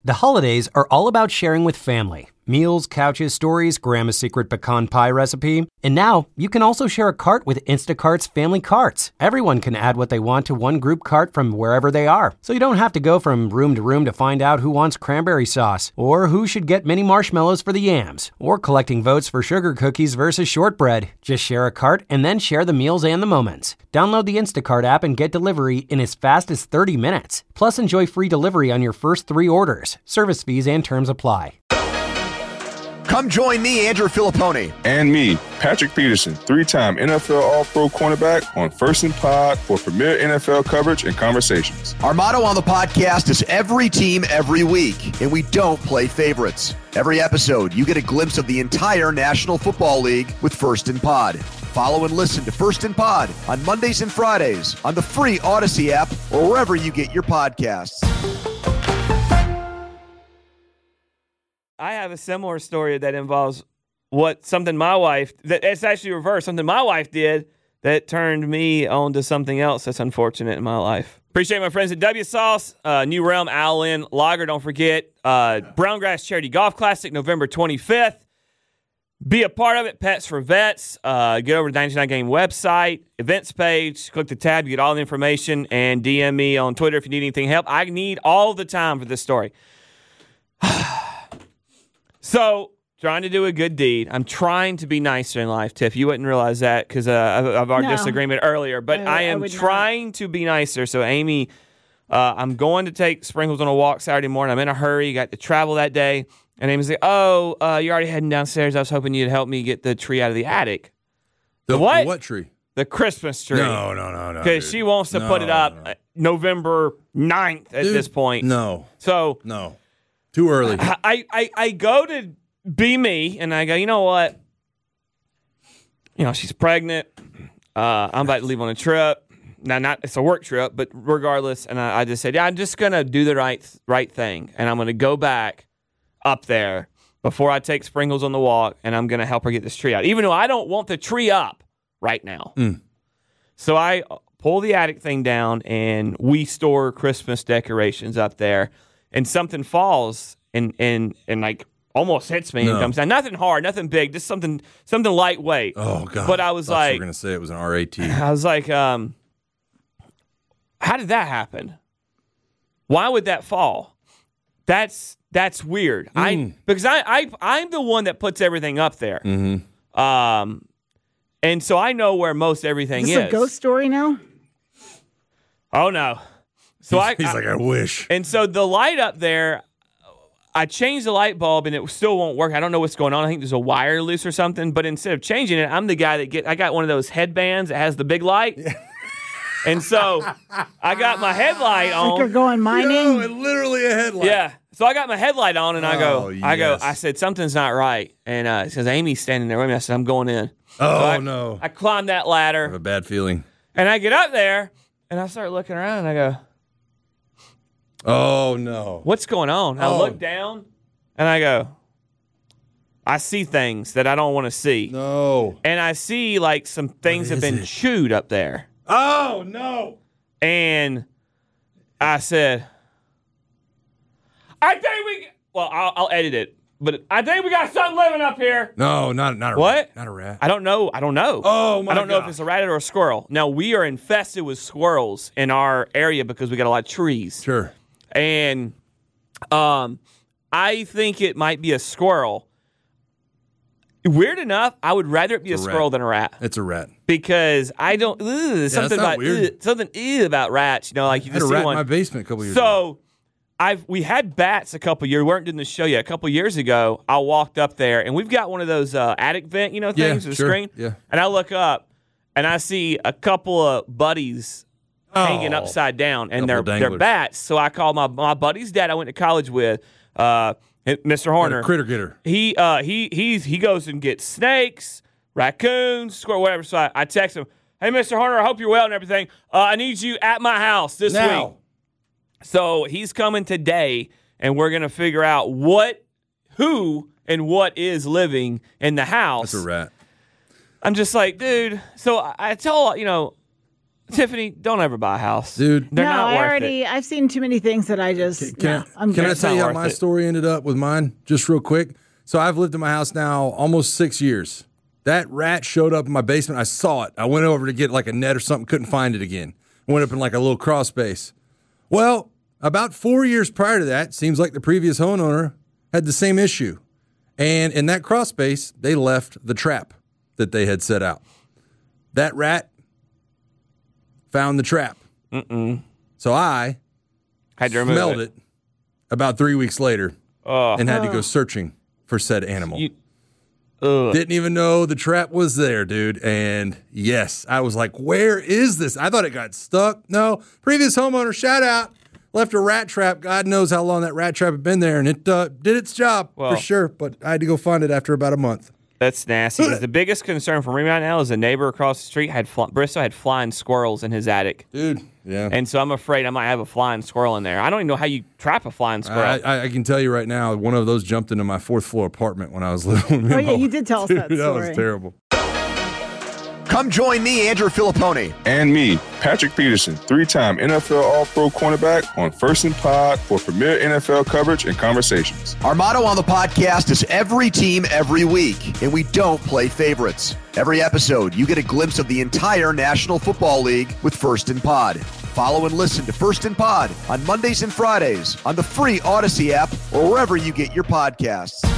The holidays are all about sharing with family. Meals, couches, stories, Grandma's secret pecan pie recipe. And now, you can also share a cart with Instacart's Family Carts. Everyone can add what they want to one group cart from wherever they are. So you don't have to go from room to find out who wants cranberry sauce, or who should get mini marshmallows for the yams, or collecting votes for sugar cookies versus shortbread. Just share a cart and then share the meals and the moments. Download the Instacart app and get delivery in as fast as 30 minutes. Plus, enjoy free delivery on your first 3 orders. Service fees and terms apply. Come join me, Andrew Filippone. And me, Patrick Peterson, 3-time NFL All-Pro cornerback on First and Pod for premier NFL coverage and conversations. Our motto on the podcast is every team, every week, and we don't play favorites. Every episode, you get a glimpse of the entire National Football League with First and Pod. Follow and listen to First and Pod on Mondays and Fridays on the free Odyssey app or wherever you get your podcasts. I have a similar story that involves something my wife, that it's actually reversed, something my wife did that turned me on to something else that's unfortunate in my life. Appreciate my friends at W Sauce, New Realm, Allen, Lager. Don't forget, Browngrass Charity Golf Classic, November 25th. Be a part of it, Pets for Vets. Get over to the 99 Game website, events page, click the tab, you get all the information, and DM me on Twitter if you need anything help. I need all the time for this story. So, trying to do a good deed. I'm trying to be nicer in life, Tiff. You wouldn't realize that because of our disagreement earlier. But I am trying to be nicer. So, Amy, I'm going to take Sprinkles on a walk Saturday morning. I'm in a hurry. Got to travel that day. And Amy's like, you're already heading downstairs. I was hoping you'd help me get the tree out of the attic. The what? What tree? The Christmas tree. No. Because she wants to put it up November 9th at this point. No. So. No. Too early. I go to be me, and I go, you know what? You know, she's pregnant. I'm about to leave on a trip. Now, it's a work trip, but regardless. And I just said, yeah, I'm just going to do the right thing. And I'm going to go back up there before I take Sprinkles on the walk, and I'm going to help her get this tree out, even though I don't want the tree up right now. So I pull the attic thing down, and we store Christmas decorations up there. And something falls and like almost hits me and comes down. Nothing hard, nothing big, just something lightweight. Oh God! But I was like, you were gonna say it was an RAT. I was like, how did that happen? Why would that fall? That's weird. Because I'm the one that puts everything up there. Mm-hmm. And so I know where most everything is. Is this a ghost story now? Oh no. So he's like, I wish. And so the light up there, I changed the light bulb and it still won't work. I don't know what's going on. I think there's a wire loose or something. But instead of changing it, I'm the guy I got one of those headbands that has the big light. Yeah. And so I got my headlight on. Like you're going mining? No, literally a headlight. Yeah. So I got my headlight on and I said, something's not right. And it says, Amy's standing there with me. I said, I'm going in. Oh, no. I climbed that ladder. I have a bad feeling. And I get up there and I start looking around and I go, oh, no. What's going on? I look down, and I go, I see things that I don't want to see. No. And I see, like, some things have been chewed up there. Oh, no. And I said, I think I'll edit it, but I think we got something living up here. No, not a what? Rat. Not a rat. I don't know. Oh, my God. I don't know if it's a rat or a squirrel. Now, we are infested with squirrels in our area because we got a lot of trees. Sure. And I think it might be a squirrel. Weird enough, I would rather it be a squirrel than a rat. It's a rat. Because I don't, something about rats, you know, like you just see one. I had a rat one. in my basement a couple years ago. So we had bats a couple years. We weren't doing the show yet. A couple years ago, I walked up there, and we've got one of those attic vent, things with a screen. Yeah. And I look up, and I see a couple of buddies hanging upside down, and they're bats. So I called my buddy's dad I went to college with, Mr. Horner. Critter getter. He goes and gets snakes, raccoons, squirrel, whatever. So I text him, hey, Mr. Horner, I hope you're well and everything. I need you at my house this week. So he's coming today, and we're going to figure out who and what is living in the house. That's a rat. I'm just like, dude. So I tell, Tiffany, don't ever buy a house. Dude. They're not worth it. I've seen too many things that I just, Can I good. tell you not how worth my it. story ended up with mine? Just real quick. So I've lived in my house now almost 6 years. That rat showed up in my basement. I saw it. I went over to get like a net or something, couldn't find it again. Went up in like a little crawl space. Well, about 4 years prior to that, seems like the previous homeowner had the same issue. And in that crawl space, they left the trap that they had set out. That rat found the trap. So I Had to remove smelled it about 3 weeks later and had to go searching for said animal. Didn't even know the trap was there, dude. And yes, I was like, where is this? I thought it got stuck. No, previous homeowner, shout out, left a rat trap. God knows how long that rat trap had been there. And it did its job for sure. But I had to go find it after about a month. That's nasty. 'Cause the biggest concern for me right now is a neighbor across the street Bristol had flying squirrels in his attic. Dude, yeah. And so I'm afraid I might have a flying squirrel in there. I don't even know how you trap a flying squirrel. I can tell you right now, one of those jumped into my 4th floor apartment when I was living with me. Oh, yeah, you did tell us that Dude, that story. was terrible. Come join me, Andrew Filipponi. And me, Patrick Peterson, 3-time NFL All-Pro cornerback on First and Pod for premier NFL coverage and conversations. Our motto on the podcast is every team, every week, and we don't play favorites. Every episode, you get a glimpse of the entire National Football League with First and Pod. Follow and listen to First and Pod on Mondays and Fridays on the free Odyssey app or wherever you get your podcasts.